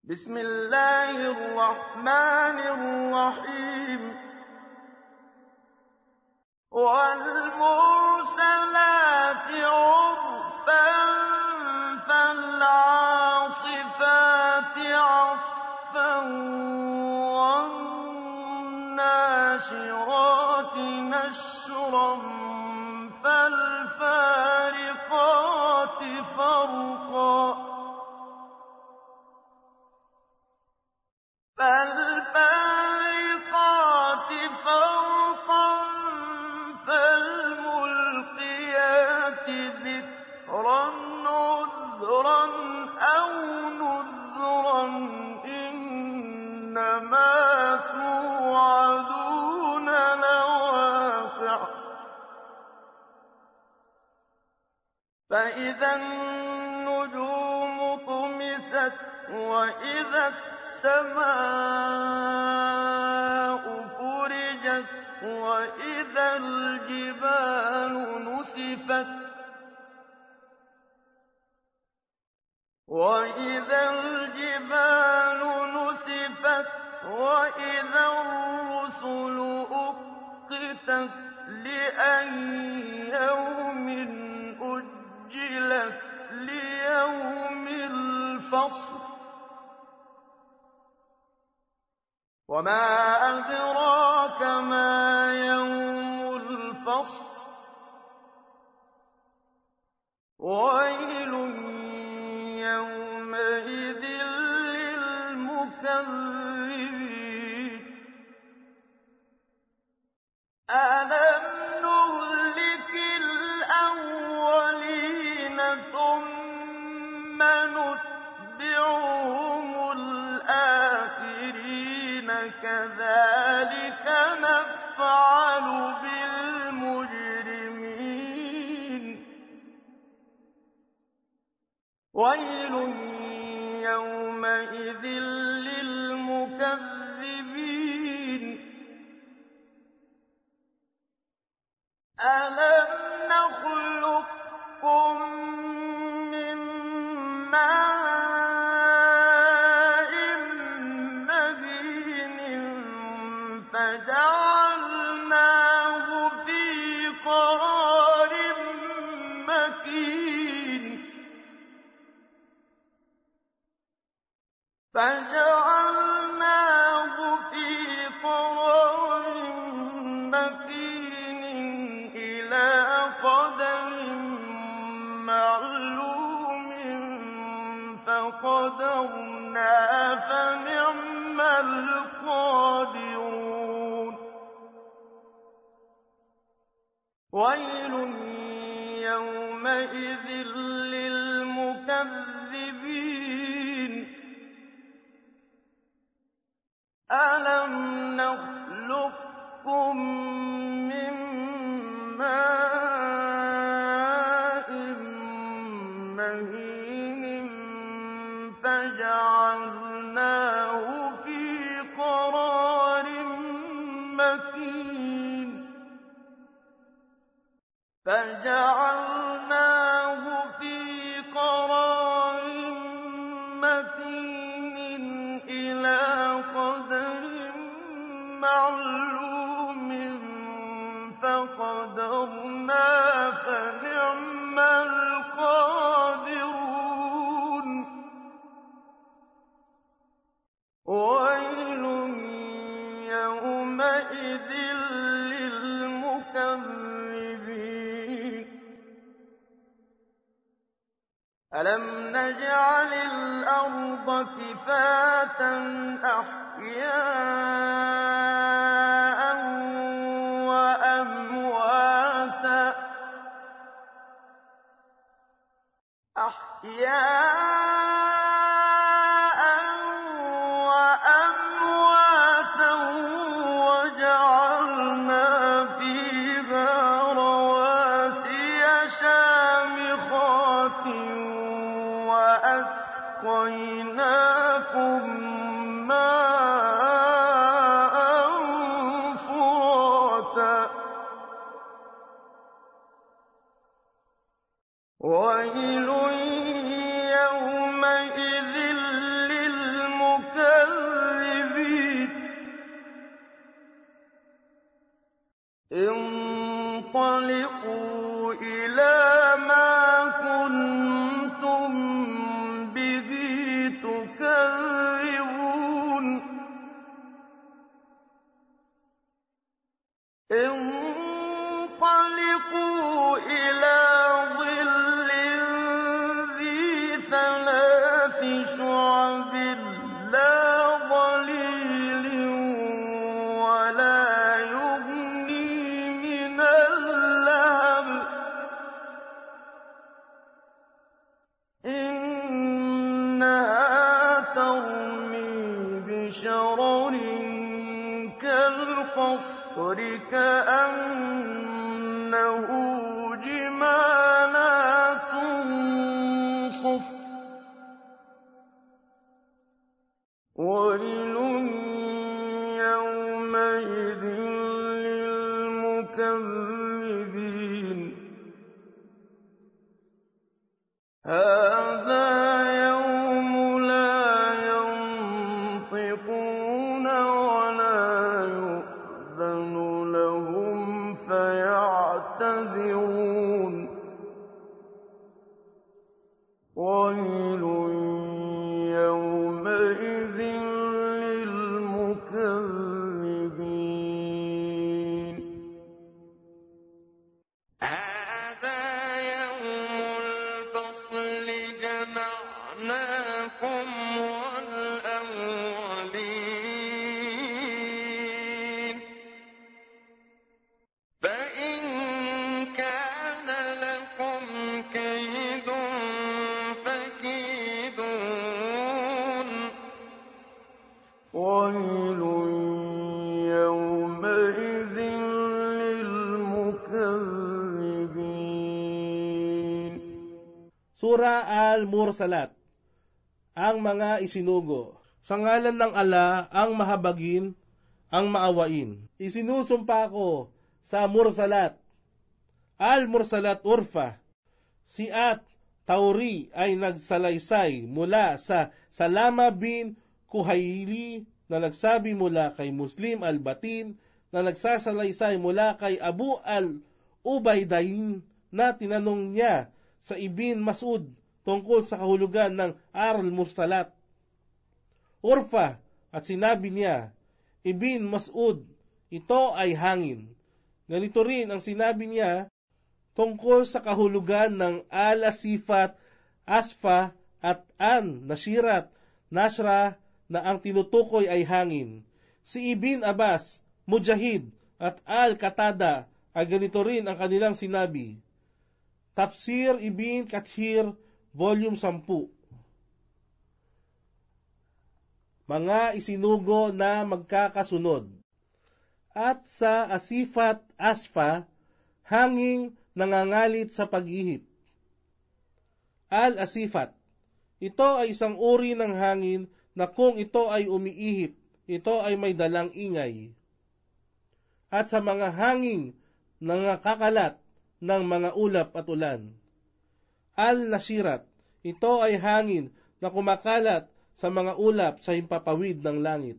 بسم الله الرحمن الرحيم والمرسلات عرفا فالعاصفات عصفا والناشرات نشرا فالفارقات فرقا فالملقيات ذكرا عذرا أو نذرا إنما توعدون لواقع فإذا النجوم طمست وإذا السماء فرجت وإذا الجبال نسفت وإذا الرسل أقتت لأي يوم أجلت ليوم الفصل وما أدراك ما يوم الفصل ويل يومئذ للمكذبين ألم نهلك الأولين ثم نتبعهم الآخرين كذلك نفعل بالمجرمين ويل يومئذ للمكذبين ألم نخلقكم من ماء مهين فجعلناه في قرار مكين إلى قدر معلوم فقدرنا فنعم القادرون ويل يومئذ للمكذبين ألم نخلقكم من ماء مهين فجعلناه في قرار مكين إلى قدر معلوم فقدرنا فنعم القادرون ويل يومئذ للمكذبين ألم نجعل الأرض كفاتا أحياء وأمواتا وجعلنا فيها رواسي شامخات وأسقيناكم ماء فراتا ويل انطلقوا إلى ما كنتم به تكذبون انطلقوا إلى ظل ذي ثلاث شعب لا ظليل ولا يغني من اللهب إنها ترمي بشرر كالقصر كأنه جمالات صفر ويل يومئذ للمكذبين هذا يوم لا ينطقون ولا يؤذن لهم فيعتذرون ويل يومئذ للمكذبين هذا يوم الفصل جمعناكم والأولين فإن كان لكم كيد فكيدون ويل يومئذ للمكذبين Sura Al-Mursalat, ang mga isinugo. Sa ngalan ng Allah, ang mahabagin, ang maawain. Isinusumpa ko sa Mursalat. Al-Mursalat Urfa. Si At Tauri ay nagsalaysay mula sa Salama bin Kuhaili na nagsabi mula kay Muslim al-Batin na nagsasalaysay mula kay Abu al-Ubaydain na tinanong niya sa Ibn Mas'ud tungkol sa kahulugan ng Al-Mursalat. Urfa at sinabi niya, Ibn Mas'ud, ito ay hangin. Ganito rin ang sinabi niya tungkol sa kahulugan ng Al-Asifat, Asfa at An-Nashirat, Nashra na ang tinutukoy ay hangin. Si Ibn Abbas, Mujahid at Al-Qatada ay ganito rin ang kanilang sinabi. Tafsir Ibn Kathir, Volume 10. Mga isinugo na magkakasunod. At sa Asifat Asfa, hanging nangangalit sa pag-ihip. Al-Asifat, ito ay isang uri ng hangin na kung ito ay umiihip, ito ay may dalang ingay. At sa mga hanging nangakakalat ng mga ulap at ulan. Al-Nashirat, ito ay hangin na kumakalat sa mga ulap sa himpapawid ng langit.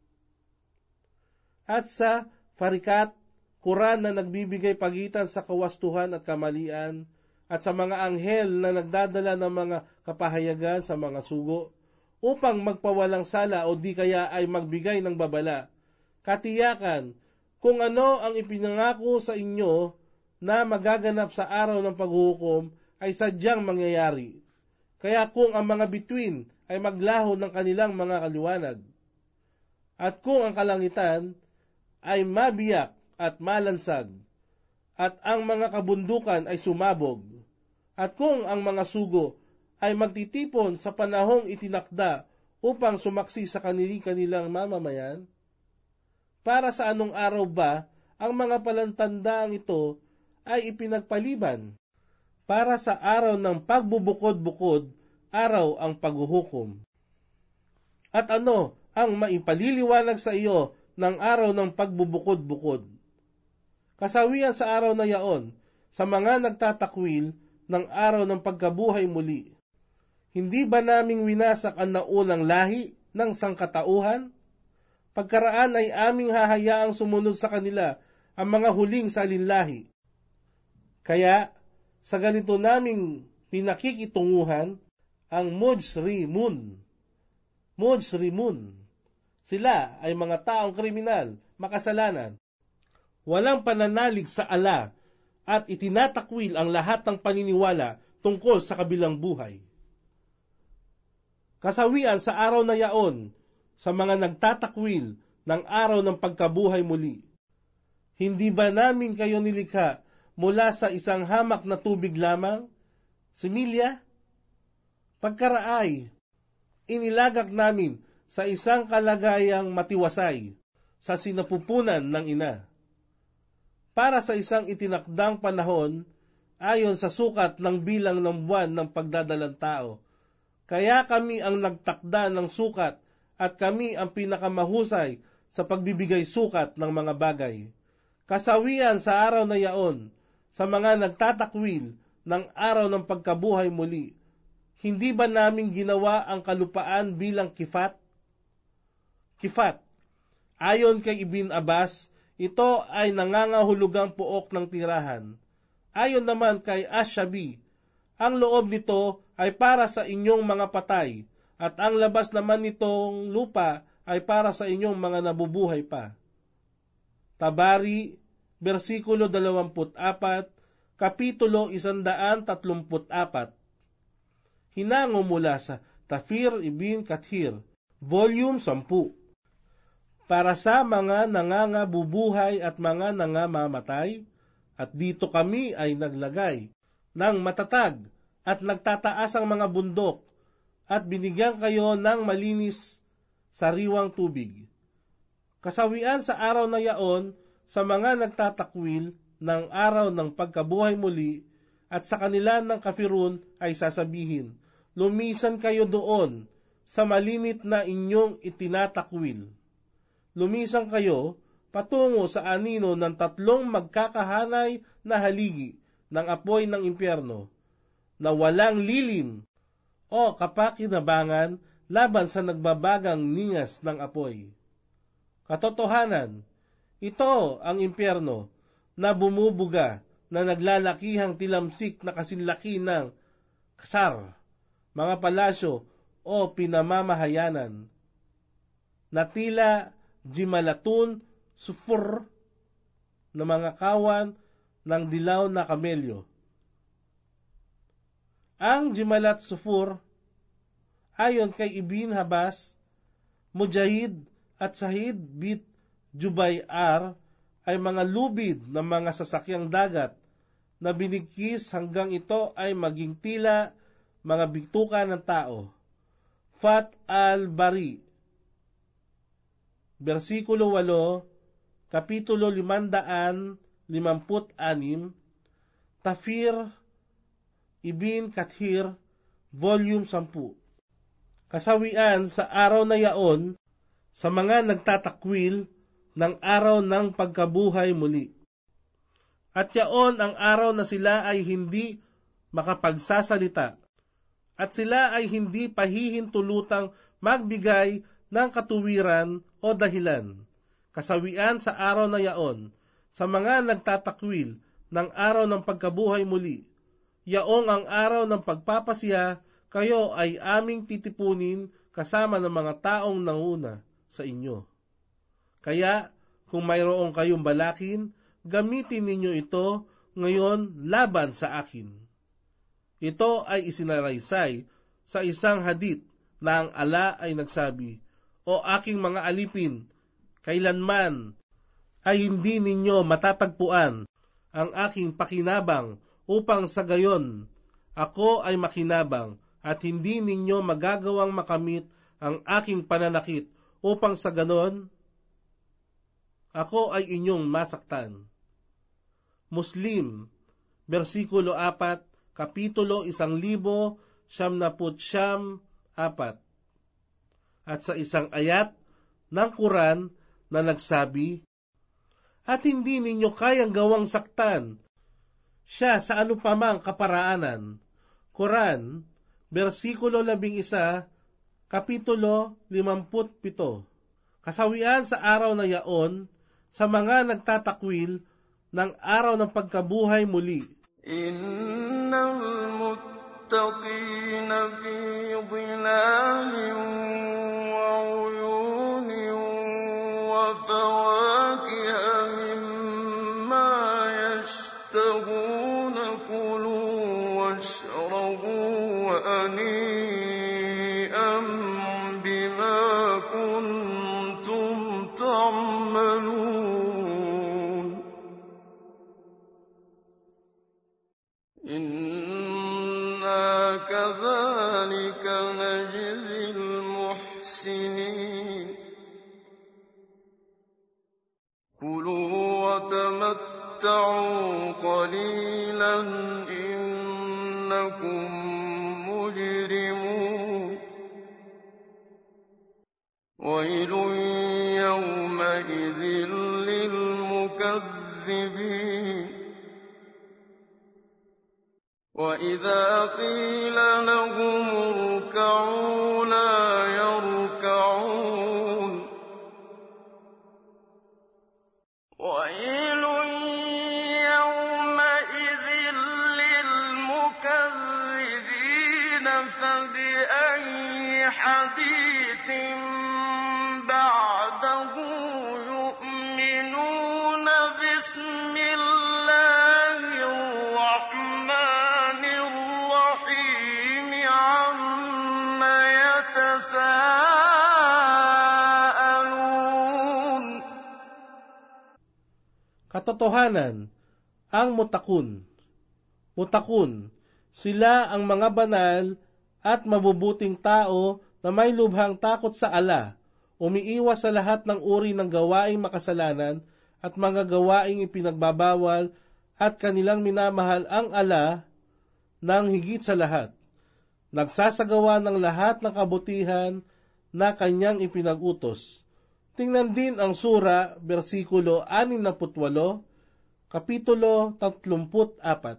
At sa Farikat, Quran na nagbibigay pagitan sa kawastuhan at kamalian, at sa mga anghel na nagdadala ng mga kapahayagan sa mga sugo, upang magpawalang sala o di kaya ay magbigay ng babala. Katiyakan, kung ano ang ipinangako sa inyo na magaganap sa araw ng paghuhukom ay sadyang mangyayari. Kaya kung ang mga bituin ay maglaho ng kanilang mga kaliwanag, at kung ang kalangitan ay mabiyak at malansag, at ang mga kabundukan ay sumabog, at kung ang mga sugo ay magtitipon sa panahong itinakda upang sumaksi sa kanilang mamamayan, para sa anong araw ba ang mga palantandaang ito ay ipinagpaliban? Para sa araw ng pagbubukod-bukod, araw ang paghuhukom. At ano ang maipaliliwanag sa iyo ng araw ng pagbubukod-bukod? Kasawian sa araw na yaon, sa mga nagtatakwil ng araw ng pagkabuhay muli. Hindi ba naming winasak ang naunang lahi ng sangkatauhan? Pagkaraan ay aming hahayaang sumunod sa kanila ang mga huling salinlahi. Kaya, sa ganito naming pinakikitunguhan, ang mujrimun. Sila ay mga taong kriminal, makasalanan. Walang pananalig sa ala at itinatakwil ang lahat ng paniniwala tungkol sa kabilang buhay. Kasawian sa araw na yaon sa mga nagtatakwil ng araw ng pagkabuhay muli. Hindi ba namin kayo nilikha mula sa isang hamak na tubig lamang? Similya? Pagkaraay, inilagak namin sa isang kalagayang matiwasay sa sinapupunan ng ina. Para sa isang itinakdang panahon, ayon sa sukat ng bilang ng buwan ng pagdadalang tao. Kaya kami ang nagtakda ng sukat at kami ang pinakamahusay sa pagbibigay sukat ng mga bagay. Kasawian sa araw na yaon, sa mga nagtatakwil ng araw ng pagkabuhay muli, hindi ba namin ginawa ang kalupaan bilang kifat? Kifat, ayon kay Ibn Abbas, ito ay nangangahulugang puok ng tirahan. Ayon naman kay Ash-Shabi, ang loob nito ay para sa inyong mga patay, at ang labas naman nitong lupa ay para sa inyong mga nabubuhay pa. Tabari, versikulo 24, kapitulo 134. Hinango mula sa Tafsir Ibn Kathir, volume 10. Para sa mga nangangabubuhay at mga nangamamatay, at dito kami ay naglagay ng matatag at nagtataas ang mga bundok, at binigyan kayo ng malinis sariwang tubig. Kasawian sa araw na yaon sa mga nagtatakwil ng araw ng pagkabuhay muli, at sa kanila ng kafirun ay sasabihin, lumisan kayo doon sa malimit na inyong itinatakwil. Lumisan kayo patungo sa anino ng 3 magkakahanay na haligi ng apoy ng impyerno, na walang lilim o kapakinabangan laban sa nagbabagang ningas ng apoy. Katotohanan, ito ang impyerno na bumubuga, na naglalakihang tilamsik na kasinlaki ng kasar, mga palasyo o pinamamahayanan, na tila jimalatun sufur na mga kawan ng dilaw na kamelyo. Ang jimalat sufur, ayon kay Ibn Abbas, Mujahid at Sahid bit Jubay ay mga lubid ng mga sasakyang dagat na binigkis hanggang ito ay maging tila mga bituka ng tao. Fat al-Bari, versikulo 8, kapitulo 556, Tafsir Ibn Kathir, volume 10. Kasawian sa araw na yaon sa mga nagtatakwil ng araw ng pagkabuhay muli. At yaon ang araw na sila ay hindi makapagsasalita, at sila ay hindi pahihintulutang magbigay ng katuwiran o dahilan. Kasawian sa araw na yaon sa mga nagtatakwil ng araw ng pagkabuhay muli. Yaong ang araw ng pagpapasya, kayo ay aming titipunin kasama ng mga taong nanguna sa inyo. Kaya, kung mayroong kayong balakin, gamitin ninyo ito ngayon laban sa akin. Ito ay isinalaysay sa isang hadith na ang ala ay nagsabi, o aking mga alipin, kailanman ay hindi ninyo matatagpuan ang aking pakinabang upang sa gayon ako ay makinabang at hindi ninyo magagawang makamit ang aking pananakit upang sa ganon ako ay inyong masaktan. Muslim, versikulo 4, kapitulo 1094. At sa isang ayat ng Quran na nagsabi, at hindi ninyo kayang gawang saktan siya sa anupamang kaparaanan. Quran, versikulo 11, kapitulo 57. Kasawian sa araw na yaon sa mga nagtatakwil ng araw ng pagkabuhay muli. إن المتقين في ظلال وعيون وفواكه مما يشتهون كلوا واشربوا هنيئا بما كنتم تعملون إنا كذلك نجزي المحسنين كلوا وتمتعوا قليلا إنكم مجرمون ويل يومئذ للمكذبين وإذا قيل لهم اركعوا لا يركعون ويل يومئذ للمكذبين فبأي حديث بعده يؤمنون بسم الله الرحمن الرحيم عما يتساءلون Katotohanan, ang mutakun. Mutakun, sila ang mga banal at mabubuting tao na may lubhang takot sa Allah, umiiwas sa lahat ng uri ng gawaing makasalanan at mga gawaing ipinagbabawal at kanilang minamahal ang Allah ng higit sa lahat. Nagsasagawa ng lahat ng kabutihan na kanyang ipinag-utos. Tingnan din ang sura, versikulo 68, kapitulo 34.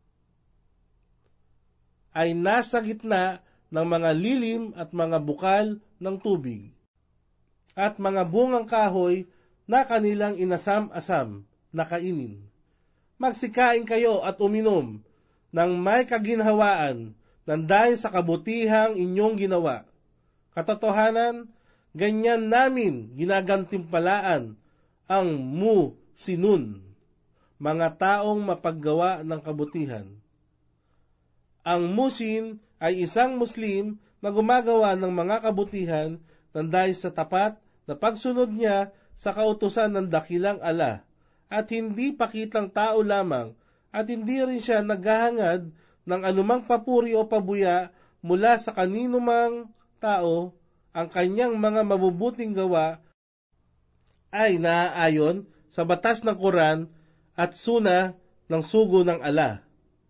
Ay nasa gitna ng mga lilim at mga bukal ng tubig, at mga bungang kahoy na kanilang inasam-asam na kainin. Magsikain kayo at uminom ng may kaginhawaan ng dahil sa kabutihang inyong ginawa. Katotohanan, ganyan namin ginagantimpalaan ang muhsinun, mga taong mapaggawa ng kabutihan. Ang muhsin ay isang Muslim na gumagawa ng mga kabutihan ng dahil sa tapat na pagsunod niya sa kautusan ng dakilang Allah at hindi pakitang tao lamang at hindi rin siya naghahangad ng anumang papuri o pabuya mula sa kaninumang tao. Ang kanyang mga mabubuting gawa ay naaayon sa batas ng Quran at Sunnah ng sugo ng Allah.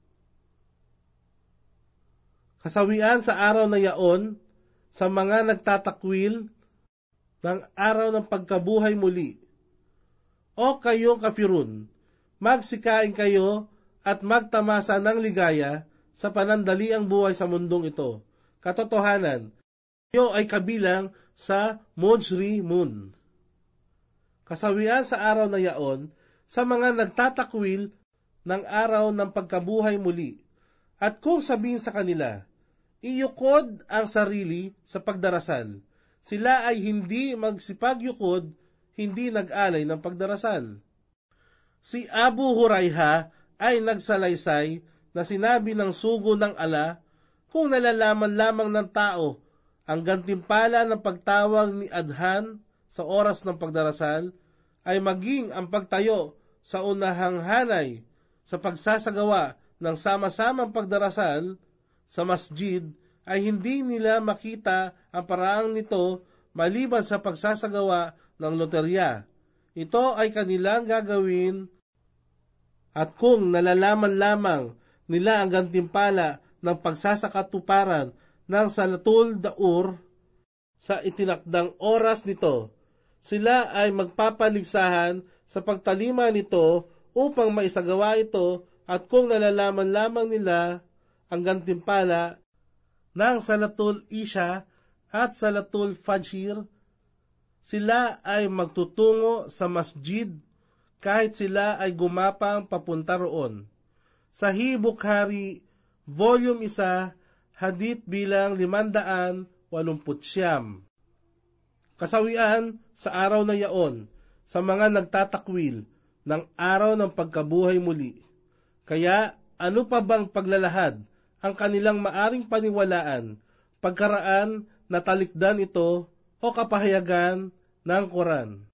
Kasawian sa araw na yaon sa mga nagtatakwil ng araw ng pagkabuhay muli. O kayong kafirun, magsikain kayo at magtamasa ng ligaya sa panandaliang buhay sa mundong ito. Katotohanan, kayo ay kabilang sa mujrimun. Kasawian sa araw na yaon sa mga nagtatakwil ng araw ng pagkabuhay muli. At kung sabihin sa kanila, iyukod ang sarili sa pagdarasal, sila ay hindi magsipagyukod, hindi nag-alay ng pagdarasal. Si Abu Hurayha ay nagsalaysay na sinabi ng sugo ng Allah, kung nalalaman lamang ng tao ang gantimpala ng pagtawag ni Adhan sa oras ng pagdarasal, ay maging ang pagtayo sa unahang hanay sa pagsasagawa ng sama-samang pagdarasal sa masjid, ay hindi nila makita ang paraang nito maliban sa pagsasagawa ng loterya. Ito ay kanilang gagawin, at kung nalalaman lamang nila ang gantimpala ng pagsasakatuparan ng Salatul Daur sa itinakdang oras nito, sila ay magpapaligsahan sa pagtalima nito upang maisagawa ito, at kung nalalaman lamang nila ang gantimpala ng Salatul Isha at Salatul Fajr, sila ay magtutungo sa masjid kahit sila ay gumapang papunta roon. Sahih Bukhari, Volume 1, Hadith bilang 589. Kasawian sa araw na yaon sa mga nagtatakwil ng araw ng pagkabuhay muli. Kaya ano pa bang paglalahad ang kanilang maaring paniwalaan pagkaraan na talikdan ito o kapahayagan ng Quran?